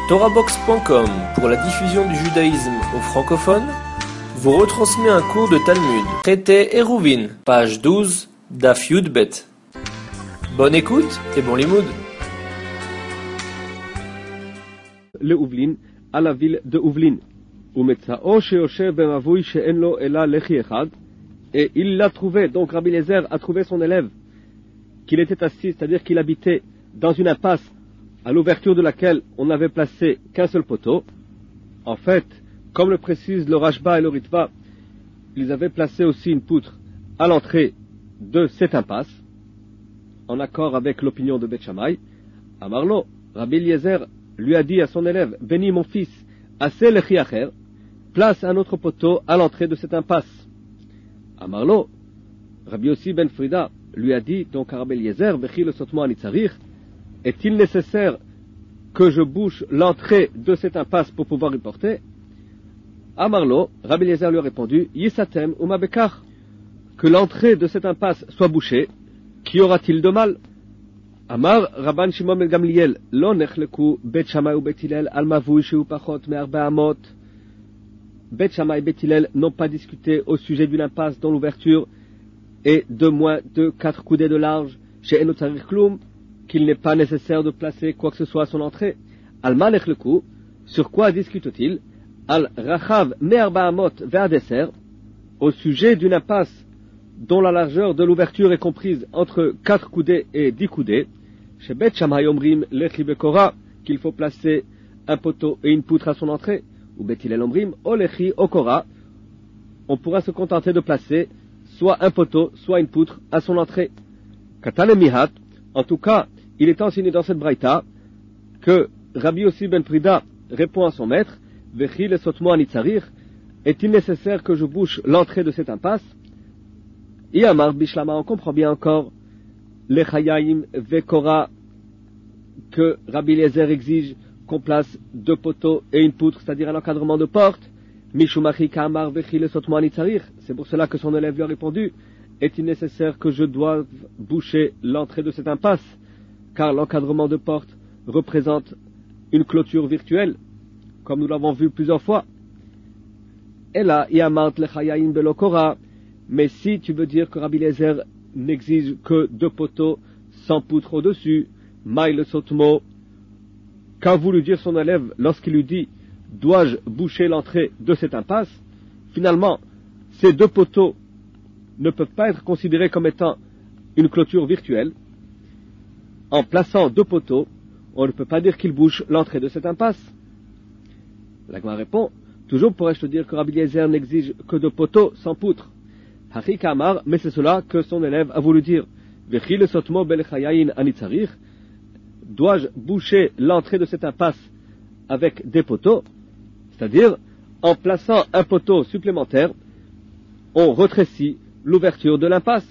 TorahBox.com, pour la diffusion du judaïsme aux francophones, vous retransmet un cours de Talmud, traité Eruvin, page 12, Daf Yud Bet. Bonne écoute et bon limoud. Le Ouvlin, à la ville de Ouvlin. Et il l'a trouvé, donc Rabbi Eliezer a trouvé son élève, qu'il était assis, c'est-à-dire qu'il habitait dans une impasse à l'ouverture de laquelle on n'avait placé qu'un seul poteau. En fait, comme le précisent le Rashba et le Ritva, ils avaient placé aussi une poutre à l'entrée de cette impasse, en accord avec l'opinion de Beth Shammai. Amarlo, Rabbi Eliezer lui a dit à son élève, bénis mon fils, assez lechi acher, place un autre poteau à l'entrée de cette impasse. Amarlo, Rabbi Yossi ben Frida lui a dit donc à Rabbi Eliezer, Bechi le sotmo anitzarir, est-il nécessaire que je bouche l'entrée de cette impasse pour pouvoir y porter? Amarlo, Rabbi Eliezer lui a répondu, Yisatem uma bekar, que l'entrée de cette impasse soit bouchée, qu'y aura-t-il de mal? Amar Rabban Shimon ben Gamliel, lo nechleku Bet Shammai ou Bet Hillel al mavui sheu pachot me'arba amot. Bet Shammai et Bet Hillel n'ont pas discuté au sujet d'une impasse dont l'ouverture est de moins de 4 coudées de large, chez Eno Tzarir Klum, qu'il n'est pas nécessaire de placer quoi que ce soit à son entrée. Al-ma nechleku, sur quoi discute-t-il? Al rachav me'arba amot ve'adeser, au sujet d'une impasse dont la largeur de l'ouverture est comprise entre 4 coudées et 10 coudées, chez Bet Shammai omrim lechi bekora, qu'il faut placer un poteau et une poutre à son entrée, ou Bet Hillel omrim o lechi o kora, on pourra se contenter de placer soit un poteau, soit une poutre à son entrée. Katan mihat, en tout cas, il est enseigné dans cette braïta que Rabbi Yossi ben Frida répond à son maître, Vechi le sotmo anitzarir, est-il nécessaire que je bouche l'entrée de cette impasse? Et Amar Bishlama, on comprend bien encore les Chayaim Vekora que Rabbi Eliezer exige qu'on place 2 poteaux et une poutre, c'est-à-dire un encadrement de porte. Mishumachi Kamar Vechi le sotmo anitzarir. C'est pour cela que son élève lui a répondu, est-il nécessaire que je doive boucher l'entrée de cette impasse? Car l'encadrement de porte représente une clôture virtuelle, comme nous l'avons vu plusieurs fois. Et là, Yamart le Chayaim Belokora. Mais si tu veux dire que Rabbi Eliezer n'exige que 2 poteaux sans poutre au-dessus, Maï le Sotmo, qu'a voulu dire son élève lorsqu'il lui dit « Dois-je boucher l'entrée de cette impasse ?» Finalement, ces 2 poteaux ne peuvent pas être considérés comme étant une clôture virtuelle. En plaçant 2 poteaux, on ne peut pas dire qu'il bouche l'entrée de cette impasse. La Gemara répond « Toujours pourrais-je te dire que Rabbi Eliezer n'exige que 2 poteaux sans poutre. » Hachi Kamar, mais c'est cela que son élève a voulu dire. Vechi le sotmo bel chayayin anitzarir. Dois-je boucher l'entrée de cette impasse avec des poteaux? C'est-à-dire, en plaçant un poteau supplémentaire, on retrécit l'ouverture de l'impasse.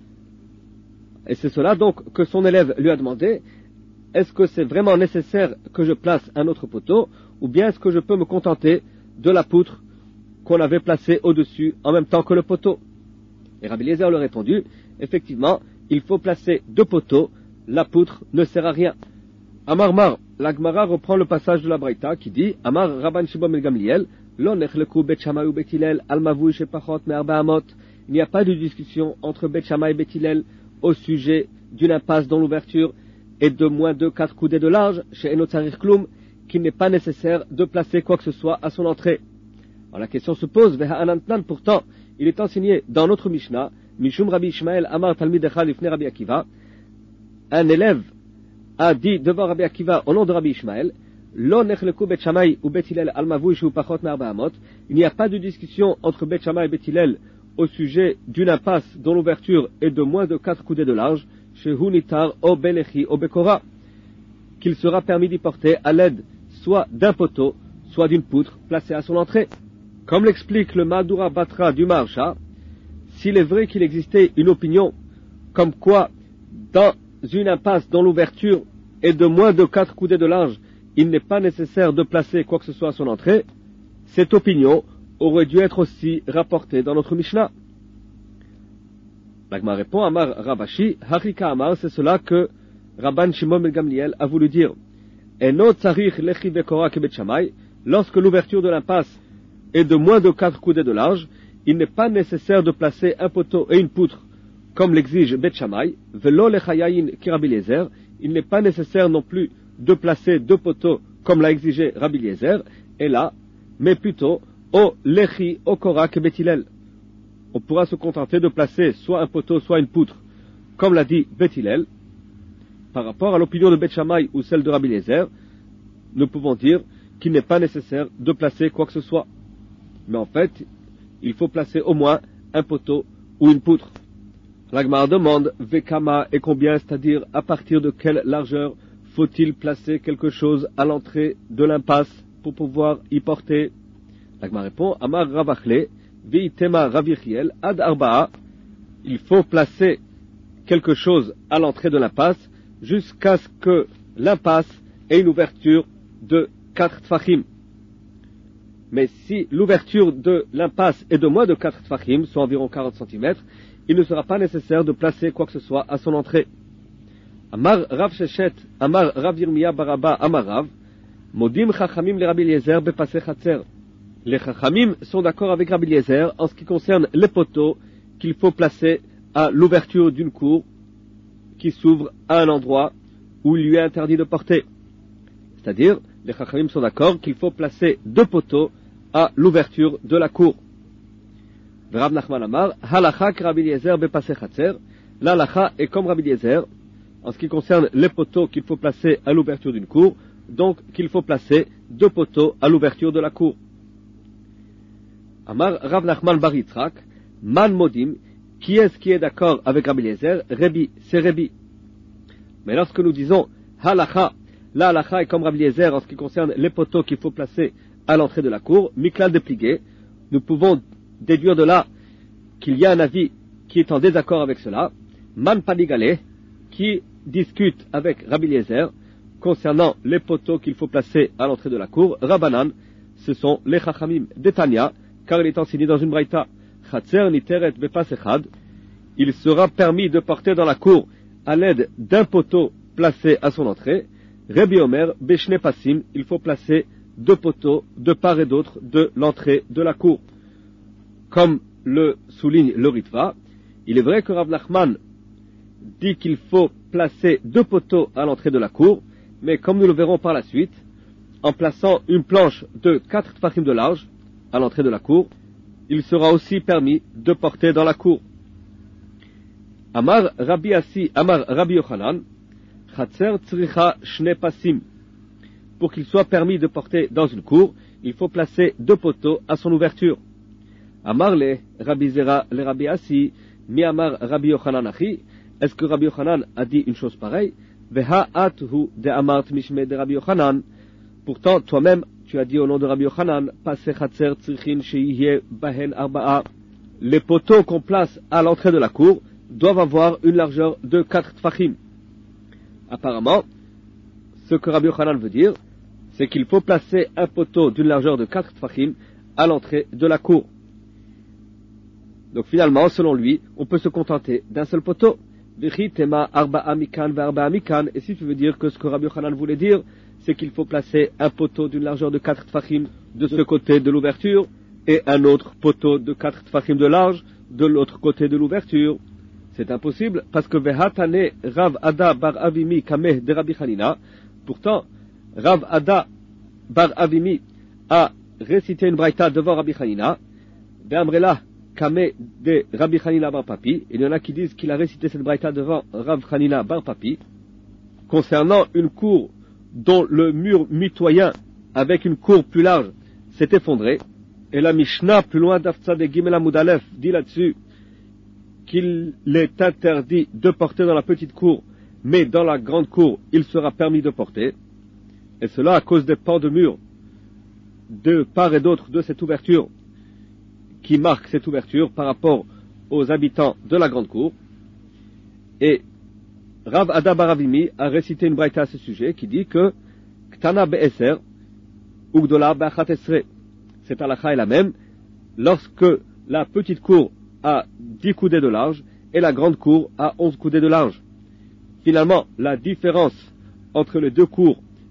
Et c'est cela donc que son élève lui a demandé. Est-ce que c'est vraiment nécessaire que je place un autre poteau, ou bien est-ce que je peux me contenter de la poutre qu'on avait placée au-dessus en même temps que le poteau? Et Rabbi Eliezer lui a répondu, effectivement, il faut placer 2 poteaux, la poutre ne sert à rien. Amar Mar, la Gemara reprend le passage de la Braïta qui dit, Amar Rabban Shimon ben Gamliel, lo nechleku Bet Shammai ou Bet Hillel al mavui shepachot me'arba amot. Il n'y a pas de discussion entre Bet Shammai et Bet Hillel au sujet d'une impasse dont l'ouverture est de moins de 4 coudées de large, chez Eno Tzarir Klum, qu'il n'est pas nécessaire de placer quoi que ce soit à son entrée. Alors la question se pose, Veha Anantnan, pourtant, il est enseigné dans notre Mishnah, Mishum Rabbi Ishmael Amar Talmid Echad Lifnei Rabbi Akiva, un élève a dit devant Rabbi Akiva au nom de Rabbi Ishmael, Lo nechleku Bet Shammai ou Bet Hillel al mavui sheu pachot me'arba amot. Il n'y a pas de discussion entre Bet Shammai et Bet Hillel au sujet d'une impasse dont l'ouverture est de moins de 4 coudées de large, chez Hunitar o Belechi o Bekora, qu'il sera permis d'y porter à l'aide soit d'un poteau, soit d'une poutre placée à son entrée. Comme l'explique le Madura Batra du Maharsha, s'il est vrai qu'il existait une opinion comme quoi, dans une impasse dont l'ouverture est de moins de 4 coudées de large, il n'est pas nécessaire de placer quoi que ce soit à son entrée, cette opinion aurait dû être aussi rapportée dans notre Mishnah. L'Agma répond, Amar Ravashi, Harika Amar, c'est cela que Rabban Shimon ben Gamliel a voulu dire. Eno tzarich lechi vekora kebet shamay, lorsque l'ouverture de l'impasse est de moins de 4 coudées de large, il n'est pas nécessaire de placer un poteau et une poutre, comme l'exige Bet Shammai, velo lechayayin ki Rabbi Eliezer, il n'est pas nécessaire non plus de placer 2 poteaux, comme l'a exigé Rabbi Eliezer, et là, mais plutôt, au lechi au korak Bet Hillel. On pourra se contenter de placer soit un poteau, soit une poutre, comme l'a dit Bet Hillel. Par rapport à l'opinion de Bet Shammai ou celle de Rabbi Eliezer, nous pouvons dire qu'il n'est pas nécessaire de placer quoi que ce soit. Mais en fait, il faut placer au moins un poteau ou une poutre. La Gemara demande Vekama et combien, c'est-à-dire à partir de quelle largeur faut-il placer quelque chose à l'entrée de l'impasse pour pouvoir y porter. La Gemara répond Amar Ravachle, Veitema Ravichiel, Ad Arba'a. Il faut placer quelque chose à l'entrée de l'impasse jusqu'à ce que l'impasse ait une ouverture de 4 tfachim. Mais si l'ouverture de l'impasse est de moins de 4 tfachim, soit environ 40 cm, il ne sera pas nécessaire de placer quoi que ce soit à son entrée. Amar Rav Sheshet, Amar Rav Yirmiya Baraba, Amar Rav, Modim Chachamim le Rabbi Eliezer bepaseh chatzer. Les Chachamim sont d'accord avec Rabbi Eliezer en ce qui concerne les poteaux qu'il faut placer à l'ouverture d'une cour qui s'ouvre à un endroit où il lui est interdit de porter. C'est-à-dire, les Chachamim sont d'accord qu'il faut placer 2 poteaux à l'ouverture de la cour. Rav Nachman Amar, Halacha que Rabbi Eliezer bepaseh chatzer. L'Halacha est comme Rabbi Eliezer en ce qui concerne les poteaux qu'il faut placer à l'ouverture d'une cour, donc qu'il faut placer 2 poteaux à l'ouverture de la cour. Amar Rav Nachman bar Yitzhak, Man Modim, qui est-ce qui est d'accord avec Rabbi Eliezer? Rebi, c'est Rebi. Mais lorsque nous disons Halacha, la halacha est comme Rabbi Eliezer en ce qui concerne les poteaux qu'il faut placer à l'entrée de la cour, Miklal dépliqué, nous pouvons déduire de là qu'il y a un avis qui est en désaccord avec cela, Man Panigale, qui discute avec Rabbi Eliezer concernant les poteaux qu'il faut placer à l'entrée de la cour, Rabbanan, ce sont les Chachamim d'Etania, car il est enseigné dans une braïta, Chatzer niteret bepas echad, il sera permis de porter dans la cour à l'aide d'un poteau placé à son entrée, Rabbi Omer, Beshne Passim, il faut placer 2 poteaux de part et d'autre de l'entrée de la cour. Comme le souligne le Ritva, il est vrai que Rav Nachman dit qu'il faut placer 2 poteaux à l'entrée de la cour, mais comme nous le verrons par la suite, en plaçant une planche de 4 tfachim de large à l'entrée de la cour, il sera aussi permis de porter dans la cour. Amar Rabbi Assi, Amar Rabbi Yochanan, Chatzer tzricha shne pasim. Pour qu'il soit permis de porter dans une cour, il faut placer 2 poteaux à son ouverture. Amar le Rabbi Zera le Rabbi Assi, mi Amar Rabbi Yochanan achi. Est-ce que Rabbi Yochanan a dit une chose pareille? Veha athu de Amart mishme de Rabbi Yochanan. Pourtant, toi-même, tu as dit au nom de Rabbi Yochanan, Paseh Chatzer tzrichin sheyihe bahen arba'a. Les poteaux qu'on place à l'entrée de la cour doivent avoir une largeur de 4 tfachim. Apparemment, ce que Rabbi Yochanan veut dire, c'est qu'il faut placer un poteau d'une largeur de 4 tfachim à l'entrée de la cour. Donc finalement, selon lui, on peut se contenter d'un seul poteau. Et si tu veux dire que ce que Rabbi Yochanan voulait dire, c'est qu'il faut placer un poteau d'une largeur de 4 tfachim de ce côté de l'ouverture et un autre poteau de 4 tfachim de large de l'autre côté de l'ouverture. C'est impossible parce que Vehatane Rav Ada bar Avimi Kameh de Rabbi Hanina. Pourtant, Rav Ada bar Avimi a récité une braïta devant Rabbi Hanina. Be'amrela Kameh de Rabbi Hanina bar Papi. Il y en a qui disent qu'il a récité cette braïta devant Rav Hanina bar Papi concernant une cour dont le mur mitoyen avec une cour plus large s'est effondré. Et la Mishnah plus loin d'Afza de Gimel Amud Aleph dit là-dessus qu'il est interdit de porter dans la petite cour, mais dans la grande cour, il sera permis de porter. Et cela à cause des pans de mur de part et d'autre de cette ouverture qui marque cette ouverture par rapport aux habitants de la grande cour. Et Rav Ada bar Avimi a récité une braïta à ce sujet qui dit que Ktana be'eser ugdola be'achat esre. Cette halakha est la même lorsque la petite cour a 10 coudées de large et la grande cour a 11 coudées de large. Finalement, la différence entre les 2 cours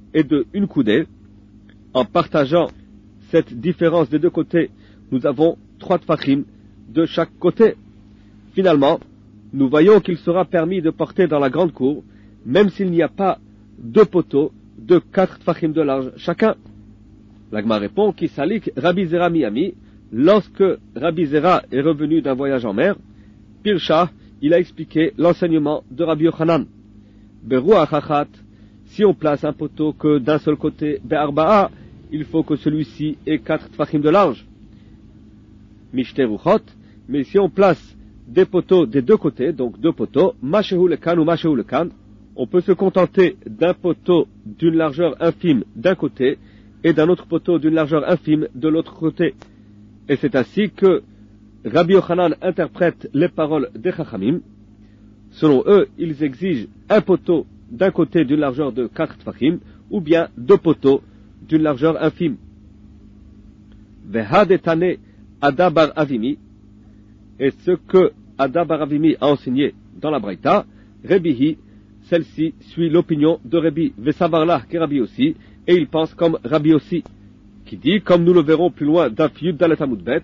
et de une coudée. En partageant cette différence des deux côtés, nous avons 3 tfachim de chaque côté. Finalement, nous voyons qu'il sera permis de porter dans la grande cour, même s'il n'y a pas 2 poteaux de 4 tfachim de large chacun. L'Agma répond, qui salik Rabbi Zera Miami, lorsque Rabbi Zera est revenu d'un voyage en mer, Pirsha, il a expliqué l'enseignement de Rabbi Yochanan. Beruach achat, si on place un poteau que d'un seul côté, Be'arba'a, il faut que celui-ci ait 4 tfachim de large. Mishte ruchot, mais si on place des poteaux des 2 côtés, donc 2 poteaux, Mashehu lekan ou Mashehu lekan, on peut se contenter d'un poteau d'une largeur infime d'un côté et d'un autre poteau d'une largeur infime de l'autre côté. Et c'est ainsi que Rabbi Yochanan interprète les paroles des Chachamim. Selon eux, ils exigent un poteau d'un côté d'une largeur de 4 tfachim, ou bien 2 poteaux d'une largeur infime. Vehadetane Ada bar Avimi, et ce que Ada bar Avimi a enseigné dans la Braïta, Rebihi, celle-ci suit l'opinion de Rabbi Vesavarlah qui est Rabbi aussi, et il pense comme Rabbi aussi, qui dit, comme nous le verrons plus loin dans Yud Dalet Amud Bet,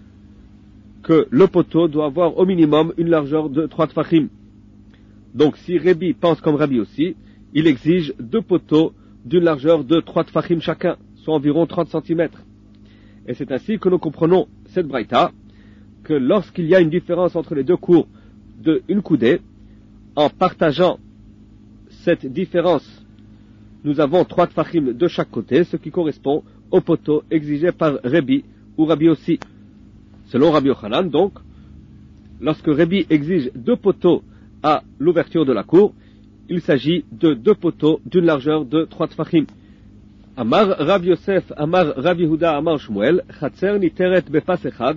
que le poteau doit avoir au minimum une largeur de 3 tfachim. Donc si Rabbi pense comme Rabbi aussi, il exige 2 poteaux d'une largeur de 3 tfachim chacun, soit environ 30 cm. Et c'est ainsi que nous comprenons cette braïta, que lorsqu'il y a une différence entre les 2 cours de une coudée, en partageant cette différence, nous avons 3 tfachim de chaque côté, ce qui correspond au poteau exigé par Rabbi ou Rabbi aussi. Selon Rabbi Yochanan, donc, lorsque Rabbi exige 2 poteaux à l'ouverture de la cour, il s'agit de 2 poteaux d'une largeur de 3 tfachim. Amar Rav Yosef, Amar Rav Yehuda, Amar Shmuel, Chatzer niteret befas echad.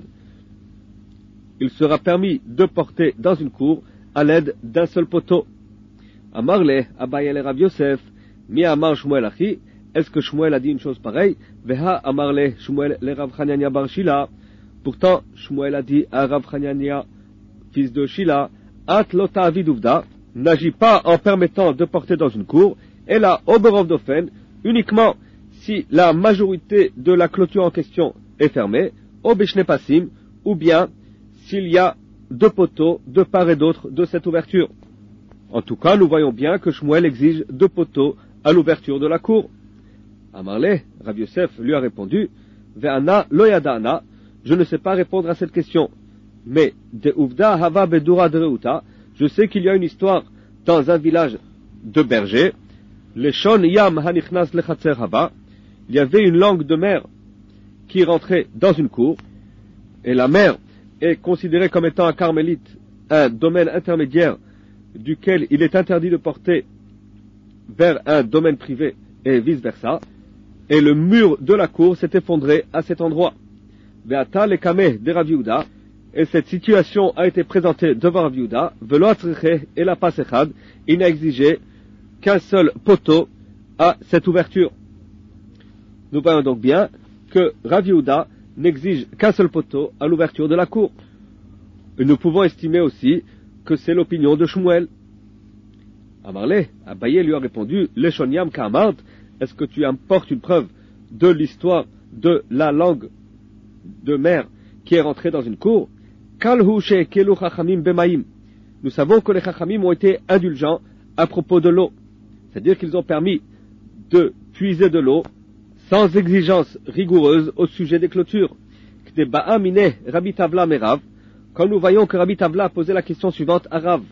Il sera permis de porter dans une cour à l'aide d'un seul poteau. Amar le, Abaye le Rav Yosef, mi Amar Shmuel achi, est-ce que Shmuel a dit une chose pareille? Veha Amar le, Shmuel le Rav Chanania bar Shila. Pourtant, Shmuel a dit à Rav Chanania, fils de Shila, At lota aviduvda, n'agit pas en permettant de porter dans une cour, et la oberov d'ofen, uniquement si la majorité de la clôture en question est fermée, obeshnepasim, ou bien s'il y a 2 poteaux de part et d'autre de cette ouverture. En tout cas, nous voyons bien que Shmuel exige 2 poteaux à l'ouverture de la cour. Amarle, Rav Yosef lui a répondu, Ve'ana loyadana, je ne sais pas répondre à cette question. Mais, de Uvda Hava Bedura de Reuta, je sais qu'il y a une histoire dans un village de bergers, les Shon Yam Hanichnas Lechatzer Hava, il y avait une langue de mer qui rentrait dans une cour, et la mer est considérée comme étant un carmélite, un domaine intermédiaire duquel il est interdit de porter vers un domaine privé et vice versa, et le mur de la cour s'est effondré à cet endroit. Ve'ata lekame de Rav Yehuda, et cette situation a été présentée devant Rav Yehuda, velo atzriche et la pasechad, il n'a exigé qu'un seul poteau à cette ouverture. Nous voyons donc bien que Rav Yehuda n'exige qu'un seul poteau à l'ouverture de la cour. Et nous pouvons estimer aussi que c'est l'opinion de Shmuel. Amarle, Abaye lui a répondu, Leshoniam Kamart, est-ce que tu apportes une preuve de l'histoire de la langue de mer qui est rentrée dans une cour? Nous savons que les Chachamim ont été indulgents à propos de l'eau, c'est-à-dire qu'ils ont permis de puiser de l'eau sans exigence rigoureuse au sujet des clôtures. Quand nous voyons que Rabbi Tavla a posé la question suivante à Rav,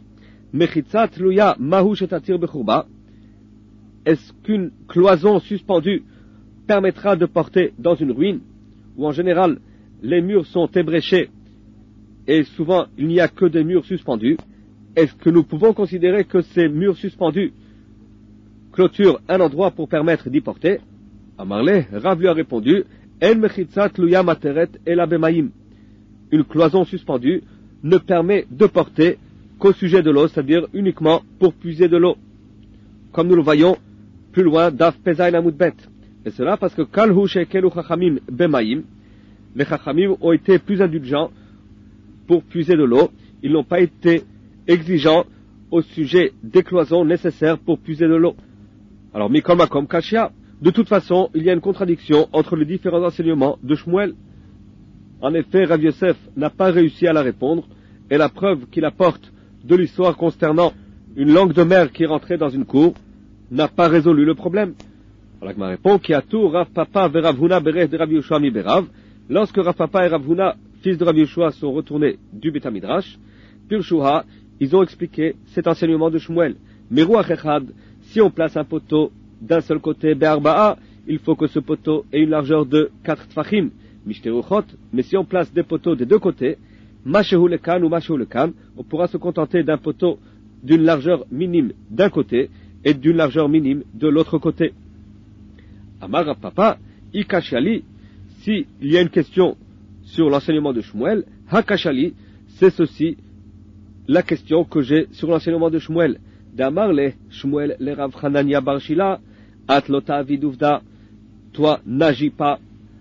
est-ce qu'une cloison suspendue permettra de porter dans une ruine, où en général les murs sont ébréchés et souvent il n'y a que des murs suspendus? Est-ce que nous pouvons considérer que ces murs suspendus clôturent un endroit pour permettre d'y porter? Amarle, Rav lui a répondu, En mechitzat luya materet ela bemaim. Une cloison suspendue ne permet de porter qu'au sujet de l'eau, c'est-à-dire uniquement pour puiser de l'eau. Comme nous le voyons plus loin d'Af Pezaïn Amud Bet. Et cela parce que Kalhu Shekelu Chachamim Bemaim, les Chachamim ont été plus indulgents pour puiser de l'eau. Ils n'ont pas été exigeants au sujet des cloisons nécessaires pour puiser de l'eau. Alors, Mikol Makom Kashia. De toute façon, il y a une contradiction entre les différents enseignements de Shmuel. En effet, Rav Yosef n'a pas réussi à la répondre, et la preuve qu'il apporte de l'histoire concernant une langue de mer qui rentrait dans une cour n'a pas résolu le problème. Alors, Gma répond, Kiatou, Rav Papa ve Rav Huna berech de Rav Yoshua mi berav. Lorsque Rav Papa et Rav Huna, fils de Rav Yoshua, sont retournés du Beth Midrash, Pirshuha, ils ont expliqué cet enseignement de Shmuel. Meruach echad, si on place un poteau d'un seul côté, Be'arba'a, il faut que ce poteau ait une largeur de 4 tfachim, Mishteruchot, mais si on place des poteaux des deux côtés, Mashehu lekan ou Mashehu lekan, on pourra se contenter d'un poteau d'une largeur minime d'un côté et d'une largeur minime de l'autre côté. Amar Rav Papa, Ikashali, s'il y a une question sur l'enseignement de Shmuel, Hakashali, c'est ceci, la question que j'ai sur l'enseignement de Shmuel. D'Amar le Shmuel le Rav Hanania bar Shila, Atlota viduvda, toi n'agis pas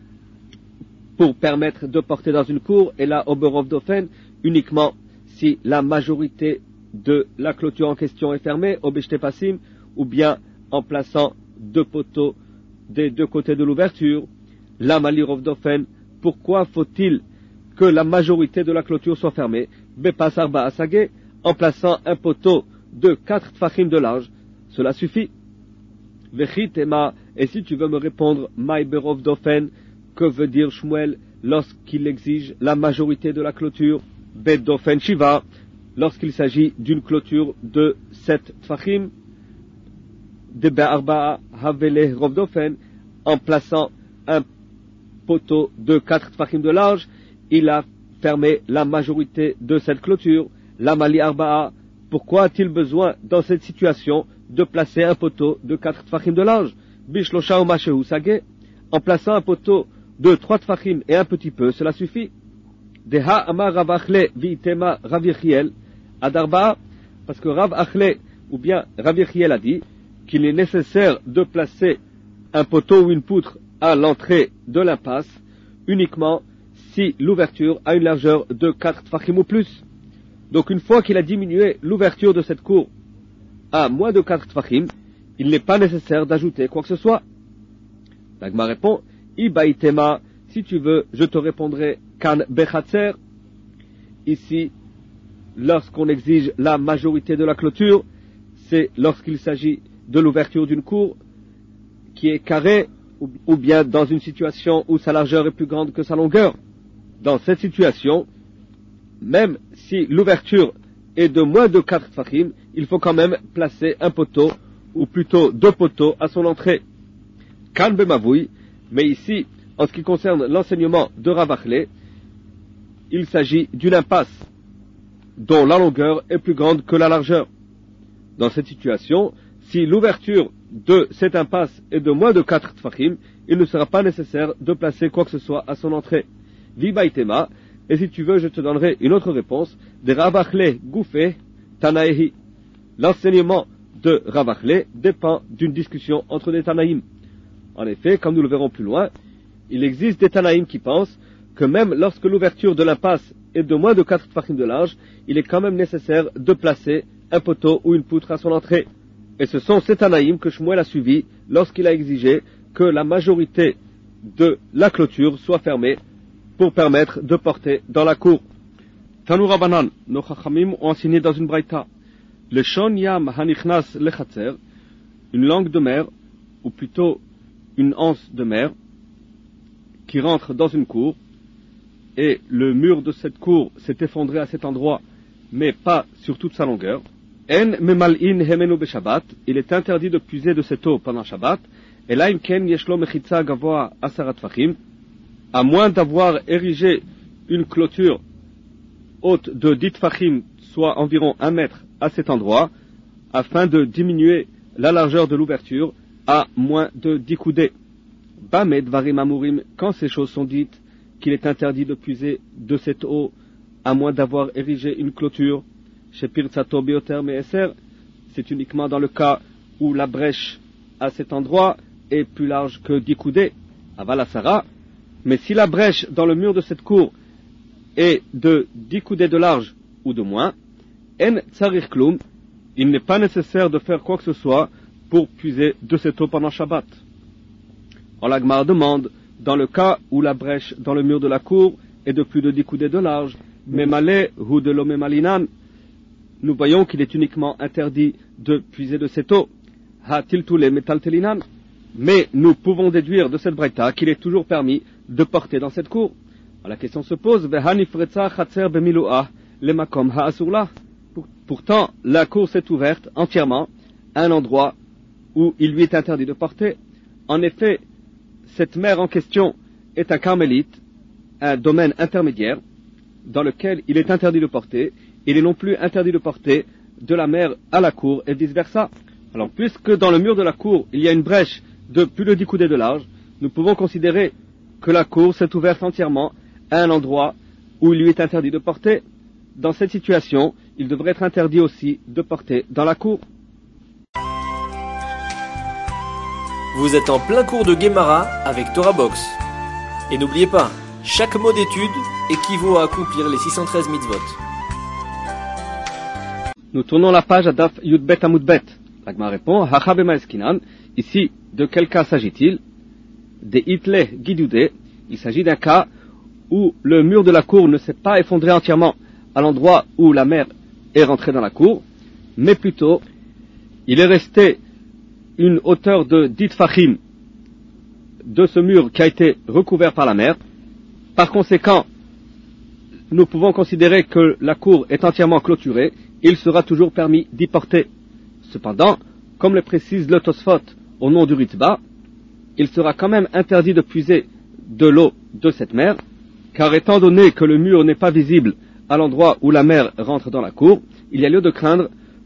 pour permettre de porter dans une cour, et là, Oberov d'Ofen, uniquement si la majorité de la clôture en question est fermée, Obeshte Passim, ou bien en plaçant deux poteaux des deux côtés de l'ouverture. La Malirov d'Ofen, pourquoi faut-il que la majorité de la clôture soit fermée? Bepas Arba Asage, en plaçant un poteau de 4 tfachim de large, cela suffit. Vechit Ema, et si tu veux me répondre, Maï Berov d'Ofen, que veut dire Shmuel lorsqu'il exige la majorité de la clôture? Bet d'Ofen Shiva, lorsqu'il s'agit d'une clôture de 7 tfachim, de Be'arba Havele Rov d'Ofen, en plaçant un poteau de 4 tfachim de large, il a fermé la majorité de cette clôture. La Mali Arba'a, pourquoi a-t-il besoin dans cette situation de placer un poteau de 4 tfachim de large? Bishlosha ou Mashehu Sage, en plaçant un poteau de 3 tfachim et un petit peu, cela suffit. Deha Amar Rav Achle Vitema Rav Yechiel Adarba, parce que Rav Achle ou bien Rav Yechiel a dit qu'il est nécessaire de placer un poteau ou une poutre à l'entrée de l'impasse uniquement si l'ouverture a une largeur de 4 tfachim ou plus. Donc une fois qu'il a diminué l'ouverture de cette cour à moins de 4 tfachim, il n'est pas nécessaire d'ajouter quoi que ce soit. L'Agma répond, Ibaïtema, si tu veux, je te répondrai kan bechatzer. Ici, lorsqu'on exige la majorité de la clôture, c'est lorsqu'il s'agit de l'ouverture d'une cour qui est carrée ou bien dans une situation où sa largeur est plus grande que sa longueur. Dans cette situation, même si l'ouverture est de moins de 4 tfachim, il faut quand même placer un poteau, ou plutôt 2 poteaux à son entrée. Kan bemavoui, mais ici, en ce qui concerne l'enseignement de Rav Achle, il s'agit d'une impasse dont la longueur est plus grande que la largeur. Dans cette situation, si l'ouverture de cette impasse est de moins de 4 tfachim, il ne sera pas nécessaire de placer quoi que ce soit à son entrée. Vibaïtema, et si tu veux, je te donnerai une autre réponse, de Rav Achle Goufé Tanaehi. L'enseignement de Rav Achle dépend d'une discussion entre des Tanaïm. En effet, comme nous le verrons plus loin, il existe des Tanaïm qui pensent que même lorsque l'ouverture de l'impasse est de moins de 4 tfachim de large, il est quand même nécessaire de placer un poteau ou une poutre à son entrée. Et ce sont ces Tanaïm que Shmuel a suivis lorsqu'il a exigé que la majorité de la clôture soit fermée pour permettre de porter dans la cour. Tanu Rabbanan, nos Chachamim ont enseigné dans une braïta, le Shon Yam Hanichnas Lechatzer, une langue de mer, ou plutôt une anse de mer, qui rentre dans une cour, et le mur de cette cour s'est effondré à cet endroit, mais pas sur toute sa longueur. En memal'in hemenu beshabbat, il est interdit de puiser de cette eau pendant Shabbat, et là imken yeshlo mechitza gavoa asarat fachim, à moins d'avoir érigé une clôture haute de 10 tfachim, soit environ 1 mètre à cet endroit, afin de diminuer la largeur de l'ouverture à moins de 10 coudées. Bamed varim amurim, quand ces choses sont dites, qu'il est interdit de puiser de cette eau, à moins d'avoir érigé une clôture, chez Pirtsato Bioter Meeser, c'est uniquement dans le cas où la brèche à cet endroit est plus large que 10 coudées, Avalasara, mais si la brèche dans le mur de cette cour est de 10 coudées de large ou de moins, En Tsarir Klum, il n'est pas nécessaire de faire quoi que ce soit pour puiser de cette eau pendant Shabbat. La Gemara demande, dans le cas où la brèche dans le mur de la cour est de plus de 10 coudées de large, Memale ou de l'eau memalinan, nous voyons qu'il est uniquement interdit de puiser de cette eau. Ha-tiltule metaltelinan. Mais nous pouvons déduire de cette braïta qu'il est toujours permis de porter dans cette cour. La question se pose, pourtant, la cour s'est ouverte entièrement à un endroit où il lui est interdit de porter. En effet, cette mer en question est un carmélite, un domaine intermédiaire dans lequel il est interdit de porter. Il est non plus interdit de porter de la mer à la cour et vice-versa. Alors, puisque dans le mur de la cour, il y a une brèche de plus de 10 coudées de large, nous pouvons considérer que la cour s'est ouverte entièrement à un endroit où il lui est interdit de porter. Dans cette situation, il devrait être interdit aussi de porter dans la cour. Vous êtes en plein cours de Gemara avec Torah Box. Et n'oubliez pas, chaque mot d'étude équivaut à accomplir les 613 mitzvot. Nous tournons la page à Daf Yudbet Amudbet. La Gemara répond, Hacha bema eskinan. Ici, de quel cas s'agit-il? Des hitle guidoudé. Il s'agit d'un cas où le mur de la cour ne s'est pas effondré entièrement à l'endroit où la mer est rentrée dans la cour, mais plutôt, il est resté une hauteur de 10 tfachim de ce mur qui a été recouvert par la mer. Par conséquent, nous pouvons considérer que la cour est entièrement clôturée. Il sera toujours permis d'y porter. Cependant, comme le précise le Tosfot au nom du Ritba, il sera quand même interdit de puiser de l'eau de cette mer, car étant donné que le mur n'est pas visible à l'endroit où la mer rentre dans la cour, il y a lieu de craindre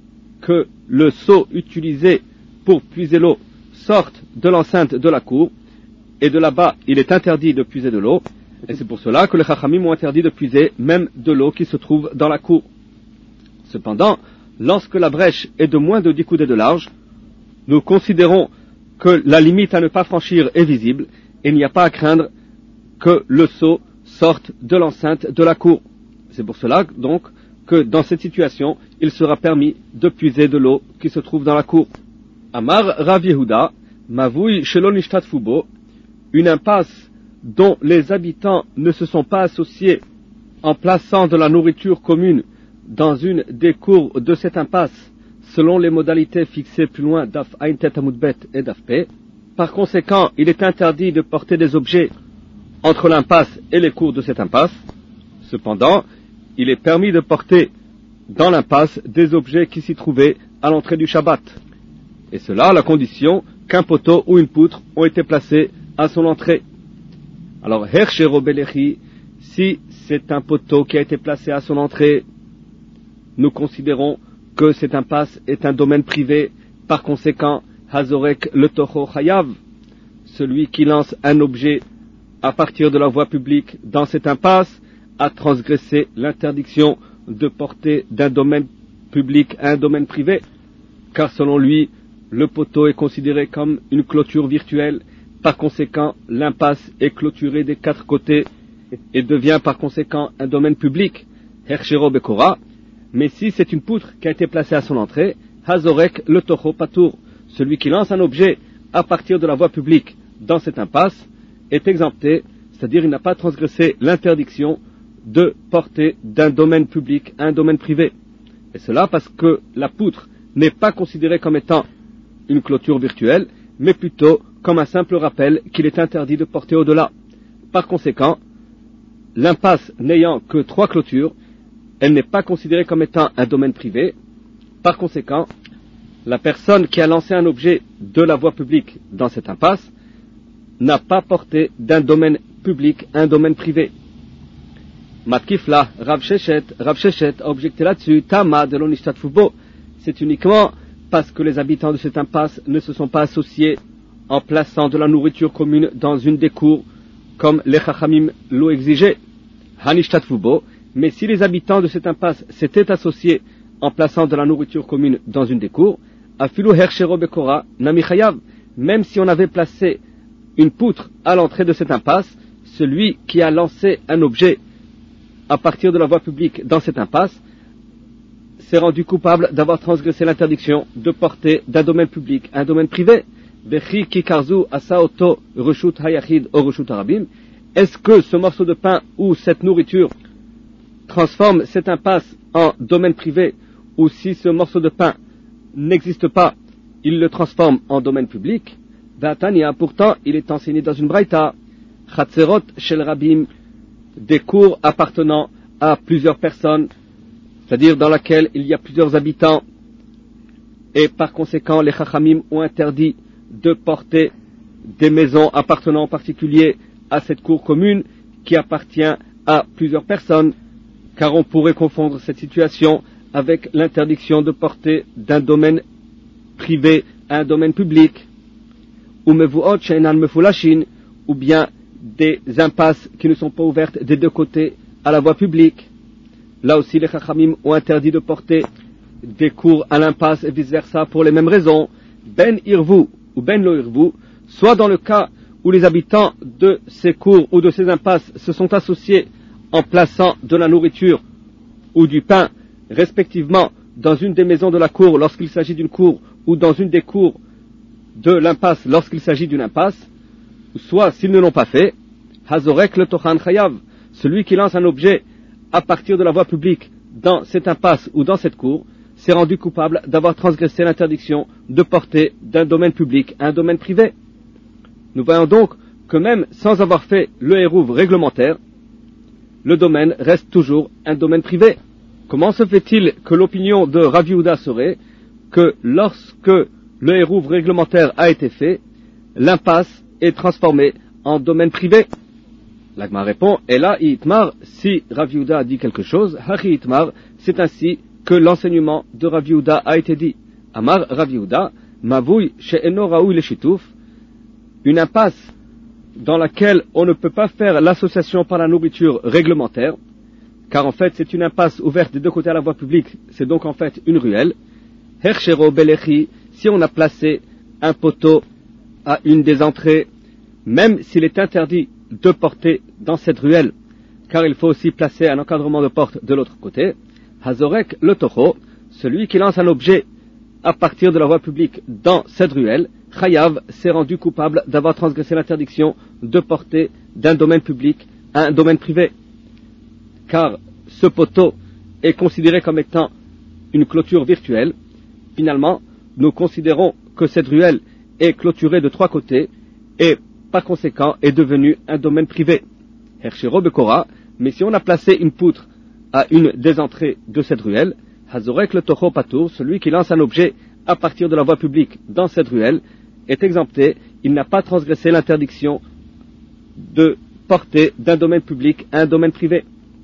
que le seau utilisé pour puiser l'eau sorte de l'enceinte de la cour, et de là-bas, il est interdit de puiser de l'eau, et c'est pour cela que les Chachamim ont interdit de puiser même de l'eau qui se trouve dans la cour. Cependant, lorsque la brèche est de moins de 10 coudées de large, nous considérons que la limite à ne pas franchir est visible, et il n'y a pas à craindre que le seau sorte de l'enceinte de la cour. C'est pour cela, donc, que dans cette situation, il sera permis de puiser de l'eau qui se trouve dans la cour. Amar Rav Yehuda, Mavoui Shelo Nishtatfu Bo, une impasse dont les habitants ne se sont pas associés en plaçant de la nourriture commune dans une des cours de cette impasse, selon les modalités fixées plus loin d'Af Ain Tet Amudbet et d'Af P. Par conséquent, il est interdit de porter des objets entre l'impasse et les cours de cette impasse. Cependant, il est permis de porter dans l'impasse des objets qui s'y trouvaient à l'entrée du Shabbat. Et cela à la condition qu'un poteau ou une poutre ont été placés à son entrée. Alors, Hershero Belechi, si c'est un poteau qui a été placé à son entrée, nous considérons que cette impasse est un domaine privé. Par conséquent, Hazorek le Toho Chayav, celui qui lance un objet à partir de la voie publique dans cette impasse, a transgressé l'interdiction de porter d'un domaine public à un domaine privé, car selon lui, le poteau est considéré comme une clôture virtuelle. Par conséquent, l'impasse est clôturée des 4 côtés et devient par conséquent un domaine public, Hershero Bekora. Mais si c'est une poutre qui a été placée à son entrée, Hazorek le Toho Patour, celui qui lance un objet à partir de la voie publique dans cette impasse, est exempté, c'est-à-dire il n'a pas transgressé l'interdiction de porter d'un domaine public à un domaine privé. Et cela parce que la poutre n'est pas considérée comme étant une clôture virtuelle, mais plutôt comme un simple rappel qu'il est interdit de porter au-delà. Par conséquent, l'impasse n'ayant que 3 clôtures, elle n'est pas considérée comme étant un domaine privé. Par conséquent, la personne qui a lancé un objet de la voie publique dans cette impasse n'a pas porté d'un domaine public à un domaine privé. Matkifla, Rav Sheshet a objecté là-dessus, Tama de l'Onishtatfubo. C'est uniquement parce que les habitants de cette impasse ne se sont pas associés en plaçant de la nourriture commune dans une des cours, comme les Chachamim l'ont exigé. Hanishtatfubo. Mais si les habitants de cette impasse s'étaient associés en plaçant de la nourriture commune dans une des cours, Afilu Hershero Bekora Nami Chayav, même si on avait placé une poutre à l'entrée de cette impasse, celui qui a lancé un objet à partir de la voie publique dans cette impasse, s'est rendu coupable d'avoir transgressé l'interdiction de porter d'un domaine public à un domaine privé. Est-ce que ce morceau de pain ou cette nourriture transforme cette impasse en domaine privé, ou si ce morceau de pain n'existe pas, il le transforme en domaine public? Pourtant, il est enseigné dans une braïta, Chatzerot shel Rabim, des cours appartenant à plusieurs personnes, c'est-à-dire dans laquelle il y a plusieurs habitants, et par conséquent les Chachamim ont interdit de porter des maisons appartenant en particulier à cette cour commune qui appartient à plusieurs personnes, car on pourrait confondre cette situation avec l'interdiction de porter d'un domaine privé à un domaine public, ou bien des impasses qui ne sont pas ouvertes des deux côtés à la voie publique. Là aussi, les Chachamim ont interdit de porter des cours à l'impasse et vice-versa pour les mêmes raisons. Ben irvu ou ben lo irvu, soit dans le cas où les habitants de ces cours ou de ces impasses se sont associés en plaçant de la nourriture ou du pain, respectivement, dans une des maisons de la cour lorsqu'il s'agit d'une cour, ou dans une des cours de l'impasse lorsqu'il s'agit d'une impasse, soit s'ils ne l'ont pas fait, Hazorek le Tochan Chayav, celui qui lance un objet à partir de la voie publique dans cette impasse ou dans cette cour, s'est rendu coupable d'avoir transgressé l'interdiction de porter d'un domaine public à un domaine privé. Nous voyons donc que même sans avoir fait le hérouv réglementaire, le domaine reste toujours un domaine privé. Comment se fait-il que l'opinion de Rav Yehuda serait que lorsque le hérouv réglementaire a été fait, l'impasse est transformée en domaine privé? L'Agma répond, et là, Itmar, si Rav Yehuda a dit quelque chose, Hachi Itmar, c'est ainsi que l'enseignement de Rav Yehuda a été dit. Amar Rav Yehuda, Mavouy she'eno raoui le shitouf, une impasse dans laquelle on ne peut pas faire l'association par la nourriture réglementaire, car en fait c'est une impasse ouverte des deux côtés à la voie publique, c'est donc en fait une ruelle. Hershero belechi, si on a placé un poteau à une des entrées, même s'il est interdit de porter dans cette ruelle, car il faut aussi placer un encadrement de porte de l'autre côté. Hazorek le tocho, celui qui lance un objet à partir de la voie publique dans cette ruelle, Chayav s'est rendu coupable d'avoir transgressé l'interdiction de porter d'un domaine public à un domaine privé, car ce poteau est considéré comme étant une clôture virtuelle. Finalement, nous considérons que cette ruelle est clôturée de trois côtés et par conséquent est devenue un domaine privé. Hershero Bekora, mais si on a placé une poutre à une des entrées de cette ruelle, Hazorek le Toho Patour, celui qui lance un objet à partir de la voie publique dans cette ruelle, est exempté, il n'a pas transgressé l'interdiction de porter d'un domaine public à un domaine privé.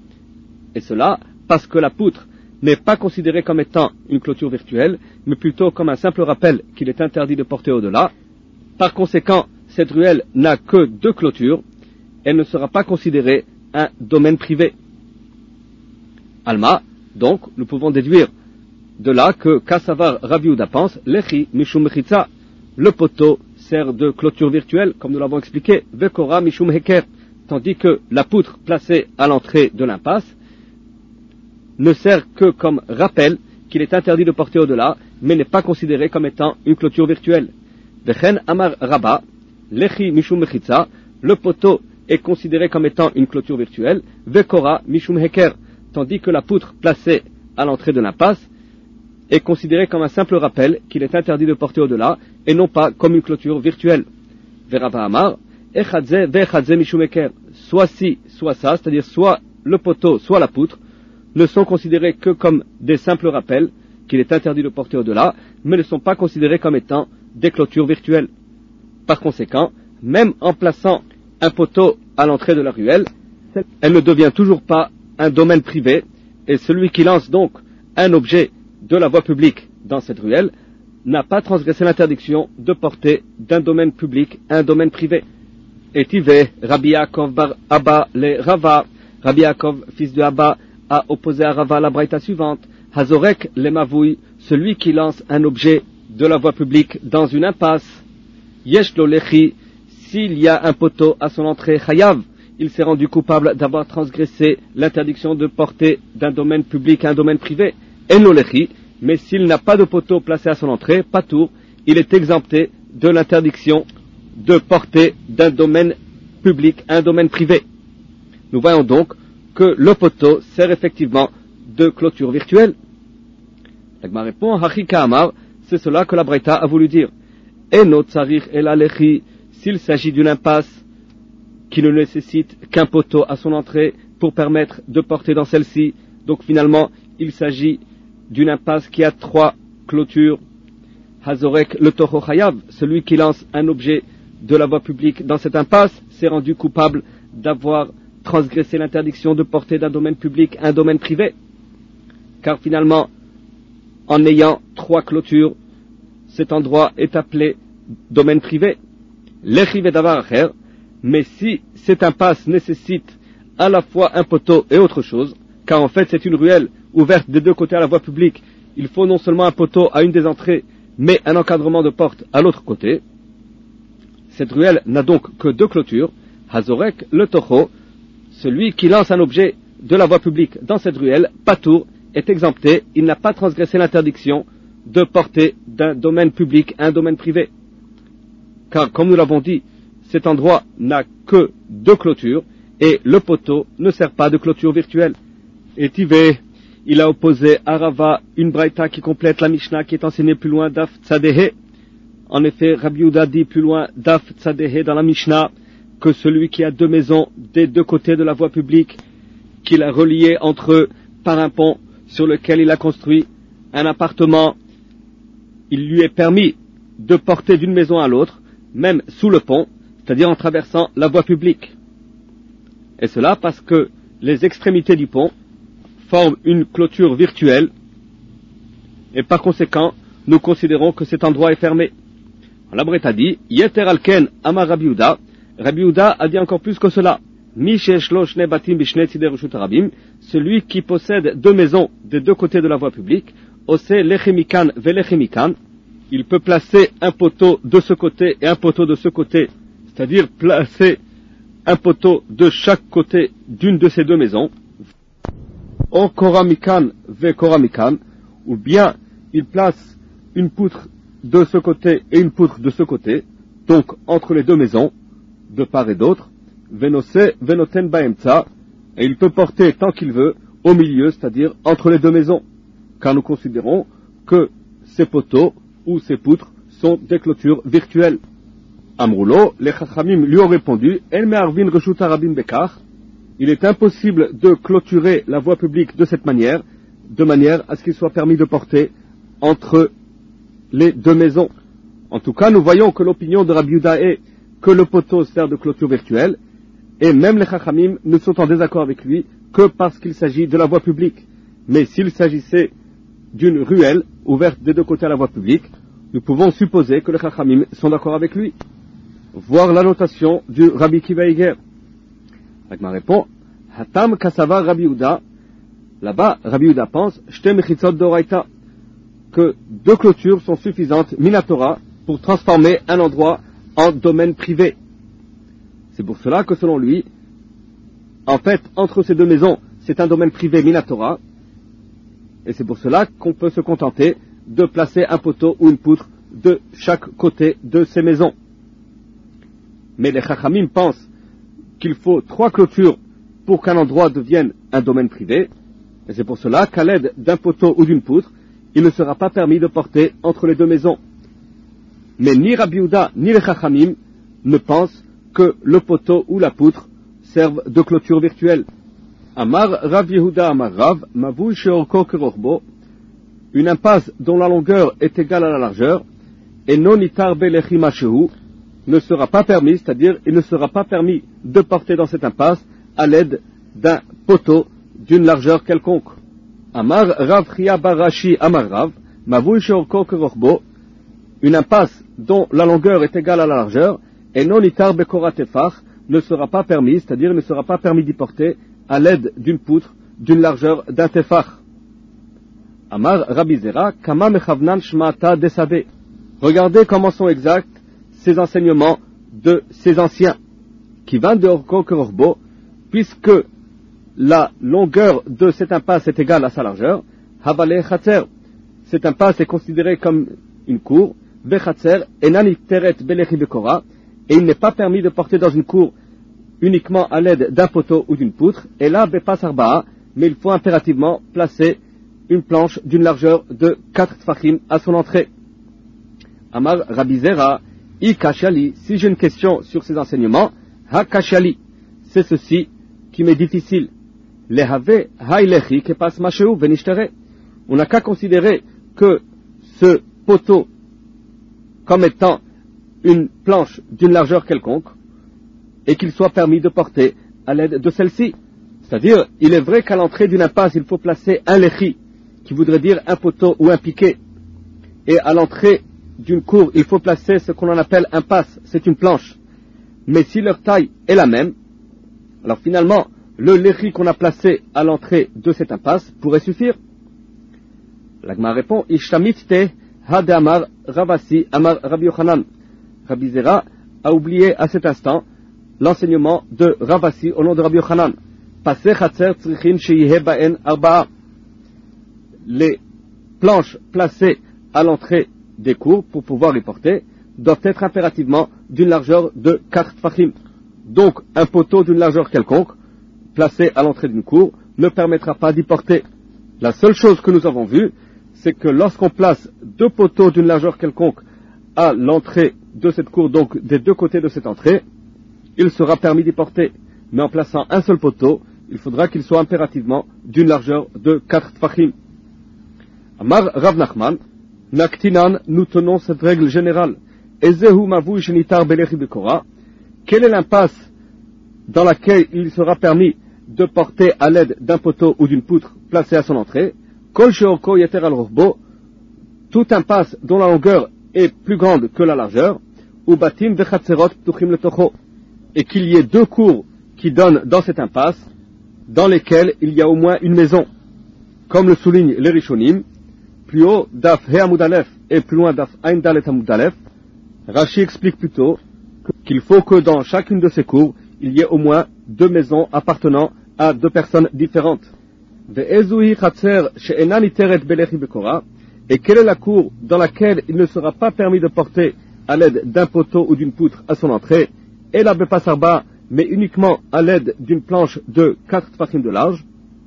Et cela parce que la poutre n'est pas considérée comme étant une clôture virtuelle, mais plutôt comme un simple rappel qu'il est interdit de porter au-delà. Par conséquent, cette ruelle n'a que deux clôtures, elle ne sera pas considérée un domaine privé. Alma, donc, nous pouvons déduire de là que Kassavar Rav Yehuda pense, Lechi Mishum Mechitza, le poteau sert de clôture virtuelle, comme nous l'avons expliqué, Vekora Mishum Heker, tandis que la poutre placée à l'entrée de l'impasse ne sert que comme rappel qu'il est interdit de porter au-delà, mais n'est pas considéré comme étant une clôture virtuelle. Vechen Amar Rabba, Lechi Mishum Mechitza, le poteau est considéré comme étant une clôture virtuelle, Vekora Mishum Heker, tandis que la poutre placée à l'entrée de l'impasse est considéré comme un simple rappel qu'il est interdit de porter au-delà, et non pas comme une clôture virtuelle. Verava Amar, Echadze ve'echadze mishumeker, soit ci, soit ça, c'est-à-dire soit le poteau, soit la poutre, ne sont considérés que comme des simples rappels qu'il est interdit de porter au-delà, mais ne sont pas considérés comme étant des clôtures virtuelles. Par conséquent, même en plaçant un poteau à l'entrée de la ruelle, elle ne devient toujours pas un domaine privé, et celui qui lance donc un objet de la voie publique dans cette ruelle n'a pas transgressé l'interdiction de porter d'un domaine public à un domaine privé. Et Tive, Rabbi Yaakov bar Abba le Rava, Rabbi Yaakov, fils de Abba, a opposé à Rava la braïta suivante, Hazorek le Mavouy, celui qui lance un objet de la voie publique dans une impasse, Yesh lo lechi, s'il y a un poteau à son entrée, Chayav, il s'est rendu coupable d'avoir transgressé l'interdiction de porter d'un domaine public à un domaine privé. enolechi, mais s'il n'a pas de poteau placé à son entrée, patour, il est exempté de l'interdiction de porter d'un domaine public à un domaine privé. Nous voyons donc que le poteau sert effectivement de clôture virtuelle. L'Agma répond, Hachika Amar, c'est cela que la Braïta a voulu dire. Eno tsarich el alechi, s'il s'agit d'une impasse qui ne nécessite qu'un poteau à son entrée pour permettre de porter dans celle-ci, donc finalement il s'agit d'une impasse qui a 3 clôtures. Hazorek le Toho Chayav, celui qui lance un objet de la voie publique dans cette impasse, s'est rendu coupable d'avoir transgressé l'interdiction de porter d'un domaine public à un domaine privé. Car finalement, en ayant 3 clôtures, cet endroit est appelé domaine privé. L'echiv davar acher, mais si cette impasse nécessite à la fois un poteau et autre chose, car en fait c'est une ruelle ouverte des 2 côtés à la voie publique, il faut non seulement un poteau à une des entrées, mais un encadrement de porte à l'autre côté. Cette ruelle n'a donc que 2 clôtures. Hazorek le Toho, celui qui lance un objet de la voie publique dans cette ruelle, patour, est exempté, il n'a pas transgressé l'interdiction de porter d'un domaine public à un domaine privé. Car, comme nous l'avons dit, cet endroit n'a que 2 clôtures, et le poteau ne sert pas de clôture virtuelle. Et Tivé, il a opposé à Rava une braïta qui complète la Mishnah qui est enseignée plus loin d'Af Tzadehe. En effet, Rabbi Yehuda dit plus loin d'Af Tzadehe dans la Mishnah que celui qui a 2 maisons des 2 côtés de la voie publique, qu'il a reliées entre eux par un pont sur lequel il a construit un appartement, il lui est permis de porter d'une maison à l'autre, même sous le pont, c'est-à-dire en traversant la voie publique. Et cela parce que les extrémités du pont forment une clôture virtuelle, et par conséquent, nous considérons que cet endroit est fermé. La Braïta dit, Yeter alken amar Rabbi Yehuda, Rabbi Yehuda a dit encore plus que cela. Celui qui possède 2 maisons des 2 côtés de la voie publique, il peut placer un poteau de ce côté et un poteau de ce côté, c'est-à-dire placer un poteau de chaque côté d'une de ces 2 maisons, ou bien il place une poutre de ce côté et une poutre de ce côté, donc entre les 2 maisons, de part et d'autre, venoten baemtsa, et il peut porter tant qu'il veut au milieu, c'est-à-dire entre les 2 maisons, car nous considérons que ces poteaux ou ces poutres sont des clôtures virtuelles. Amroulo, les Chachamim lui ont répondu, El me'arvin reshuta rabim bekach, il est impossible de clôturer la voie publique de cette manière, de manière à ce qu'il soit permis de porter entre les 2 maisons. En tout cas, nous voyons que l'opinion de Rabbi Yehuda est que le poteau sert de clôture virtuelle, et même les Chachamim ne sont en désaccord avec lui que parce qu'il s'agit de la voie publique. Mais s'il s'agissait d'une ruelle ouverte des 2 côtés à la voie publique, nous pouvons supposer que les Chachamim sont d'accord avec lui. Voir la notation du Rabbi Kiva Iger. Agma répond, Hatam Kasava Rabbi Yehuda, là-bas, Rabbi Yehuda pense, Shte Mechitzot d'Oraita, que 2 clôtures sont suffisantes, Minatora, pour transformer un endroit en domaine privé. C'est pour cela que selon lui, en fait, entre ces 2 maisons, c'est un domaine privé Minatora, et c'est pour cela qu'on peut se contenter de placer un poteau ou une poutre de chaque côté de ces maisons. Mais les Chachamim pensent qu'il faut 3 clôtures pour qu'un endroit devienne un domaine privé, et c'est pour cela qu'à l'aide d'un poteau ou d'une poutre, il ne sera pas permis de porter entre les 2 maisons. Mais ni Rabbi Yehuda ni les Chachamim ne pensent que le poteau ou la poutre servent de clôture virtuelle. Amar Rav Yehuda Amar Rav, Mavui Sheorko Kerorbo, une impasse dont la longueur est égale à la largeur, et non itar belechima shehu, ne sera pas permis, c'est-à-dire il ne sera pas permis de porter dans cette impasse à l'aide d'un poteau d'une largeur quelconque. Amar Rav Chia Barashi Amar Rav, Mavui Sheorko Kerorbo, une impasse dont la longueur est égale à la largeur, et non itar bekora tefach, ne sera pas permis, c'est-à-dire il ne sera pas permis d'y porter à l'aide d'une poutre d'une largeur d'un tefach. Amar Rabbi Zera, Kama mechavnan shmata desade. Regardez comment sont exacts ces enseignements de ces anciens, qui vint de Orko Kerorbo, puisque la longueur de cette impasse est égale à sa largeur, Havale Chatzer. Cette impasse est considérée comme une cour. Vechatzer enani teret belechi bekora. Et il n'est pas permis de porter dans une cour uniquement à l'aide d'un poteau ou d'une poutre. Et là, bepas arbaa, mais il faut impérativement placer une planche d'une largeur de 4 tfachim à son entrée. Amar Rabbi Zera, I kashali, si j'ai une question sur ces enseignements, ha kashali, c'est ceci qui m'est difficile. Lehave hailechi kepas masheu venishtere. On n'a qu'à considérer que ce poteau comme étant une planche d'une largeur quelconque et qu'il soit permis de porter à l'aide de celle-ci. C'est-à-dire, il est vrai qu'à l'entrée d'une impasse, il faut placer un lechi, qui voudrait dire un poteau ou un piquet. Et à l'entrée d'une cour, il faut placer ce qu'on en appelle un passe, c'est une planche. Mais si leur taille est la même, alors finalement, le lechi qu'on a placé à l'entrée de cette impasse pourrait suffire. L'Agma répond, Ishtamite hadamar ravasi amar Rabbi Yochanan. Rabbi Zera a oublié à cet instant l'enseignement de Ravasi au nom de Rabbi Yochanan. Passer chatzer tzrichin sheyihe ba'en arba'a. Les planches placées à l'entrée des cours pour pouvoir y porter doivent être impérativement d'une largeur de 4 tfachim. Donc un poteau d'une largeur quelconque placé à l'entrée d'une cour ne permettra pas d'y porter. La seule chose que nous avons vue, c'est que lorsqu'on place 2 poteaux d'une largeur quelconque à l'entrée de cette cour, donc des 2 côtés de cette entrée, il sera permis d'y porter. Mais en plaçant un seul poteau, il faudra qu'il soit impérativement d'une largeur de 4 tfachim. Amar Rav Nachman, Naktinan, nous tenons cette règle générale. Ezehu mavui shenitar belechi bekora. Quelle est l'impasse dans laquelle il sera permis de porter à l'aide d'un poteau ou d'une poutre placée à son entrée? Kol sheorko yeter al rochbo. Toute impasse dont la longueur est plus grande que la largeur. Ou batim vechatzerot ptuchim letocho. Et qu'il y ait 2 cours qui donnent dans cette impasse, dans lesquelles il y a au moins une maison. Comme le soulignent les Rishonim, plus haut, Daf He Amud Aleph, et plus loin, Daf Ain Dalet Amud Aleph, Rashi explique plutôt qu'il faut que dans chacune de ces cours, il y ait au moins 2 maisons appartenant à 2 personnes différentes. Ve'ezuhi Chatzer she'enan iteret belechi bekora. Et quelle est la cour dans laquelle il ne sera pas permis de porter à l'aide d'un poteau ou d'une poutre à son entrée, et la bepas arba, mais uniquement à l'aide d'une planche de 4 tfachim de large?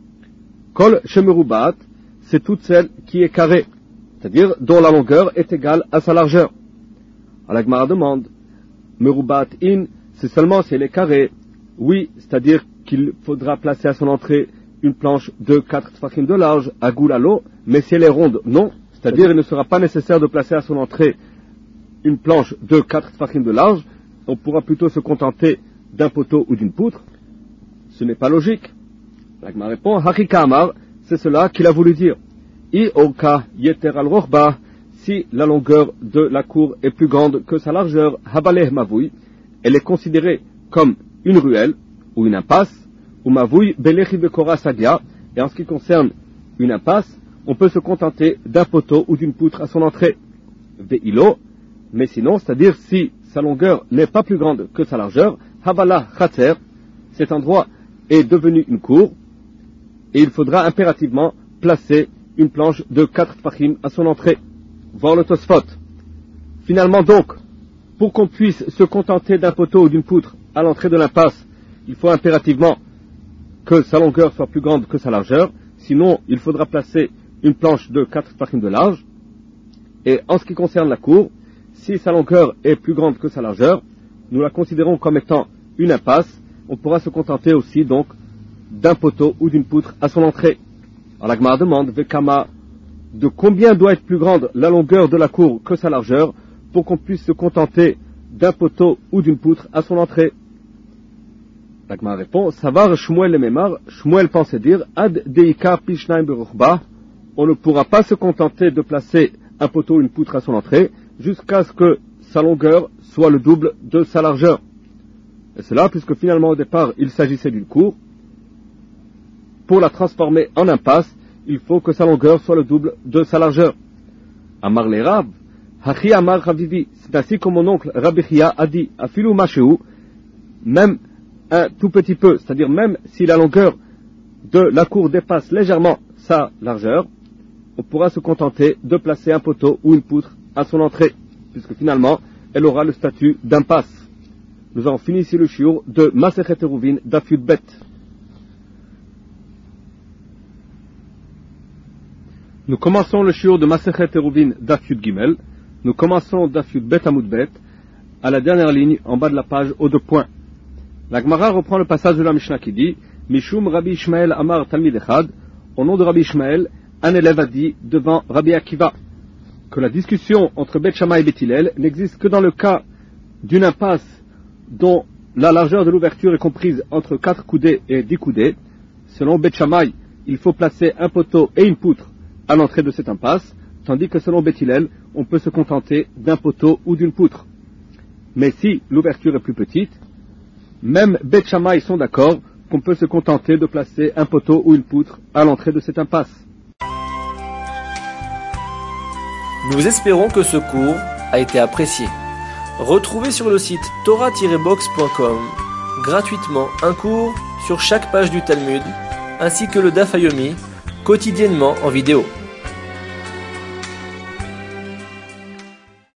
Kol shemerubat, c'est toute celle qui est carrée, c'est-à-dire dont la longueur est égale à sa largeur. Alors la Gemara demande, merubat in, c'est seulement si elle est carrée. Oui, c'est-à-dire qu'il faudra placer à son entrée une planche de 4 tfachim de large, à goulalo, mais si elle est ronde, non. C'est-à-dire il ne sera pas nécessaire de placer à son entrée une planche de 4 tfachim de large, on pourra plutôt se contenter d'un poteau ou d'une poutre. Ce n'est pas logique. La Gemara répond, Harika Amar, c'est cela qu'il a voulu dire. I orka yeter al rochba, si la longueur de la cour est plus grande que sa largeur, habaleh mavoui, elle est considérée comme une ruelle ou une impasse, ou mavoui belechi bekora sadia, et en ce qui concerne une impasse, on peut se contenter d'un poteau ou d'une poutre à son entrée. Ve'ilo, mais sinon, c'est-à-dire si sa longueur n'est pas plus grande que sa largeur, habala chatzer, cet endroit est devenu une cour, et il faudra impérativement placer une planche de 4 tfachim à son entrée. Voir le Tosfot. Finalement donc, pour qu'on puisse se contenter d'un poteau ou d'une poutre à l'entrée de l'impasse, il faut impérativement que sa longueur soit plus grande que sa largeur, sinon il faudra placer une planche de 4 tfachim de large. Et en ce qui concerne la cour, si sa longueur est plus grande que sa largeur, nous la considérons comme étant une impasse, on pourra se contenter aussi donc d'un poteau ou d'une poutre à son entrée. Alors la Gemara demande, Vekama, de combien doit être plus grande la longueur de la cour que sa largeur pour qu'on puisse se contenter d'un poteau ou d'une poutre à son entrée? La Gemara répond, Savar Shmuel le Memar, Shmuel pensait dire, Ad deika pishnaim beruchba, on ne pourra pas se contenter de placer un poteau ou une poutre à son entrée jusqu'à ce que sa longueur soit le double de sa largeur. Et cela puisque finalement au départ il s'agissait d'une cour. Pour la transformer en impasse, il faut que sa longueur soit le double de sa largeur. Amar le Rab, Hachi Amar Ravivi, c'est ainsi que mon oncle Rabbi Chia a dit, Afilu Mashéou, même un tout petit peu, c'est-à-dire même si la longueur de la cour dépasse légèrement sa largeur, on pourra se contenter de placer un poteau ou une poutre à son entrée, puisque finalement, elle aura le statut d'impasse. Nous avons fini ici le shiur de Masechet Eruvin Daf Yud Bet. Nous commençons le shiur de Masechet Eruvin Daf Yud Gimel. Nous commençons Daf Yud Bet Amud Bet à la dernière ligne en bas de la page aux 2 points. La Gemara reprend le passage de la Mishnah qui dit Mishum Rabbi Ishmael Amar Talmid Echad. Au nom de Rabbi Ishmael, un élève a dit devant Rabbi Akiva que la discussion entre Beth Shammai et Beth Hillel n'existe que dans le cas d'une impasse dont la largeur de l'ouverture est comprise entre 4 coudées et 10 coudées. Selon Beth Shammai, il faut placer un poteau et une poutre à l'entrée de cette impasse, tandis que selon Beth Hillel, on peut se contenter d'un poteau ou d'une poutre. Mais si l'ouverture est plus petite, même Beth Shammai sont d'accord qu'on peut se contenter de placer un poteau ou une poutre à l'entrée de cette impasse. Nous espérons que ce cours a été apprécié. Retrouvez sur le site torah-box.com gratuitement un cours sur chaque page du Talmud, ainsi que le Daf Yomi, quotidiennement en vidéo.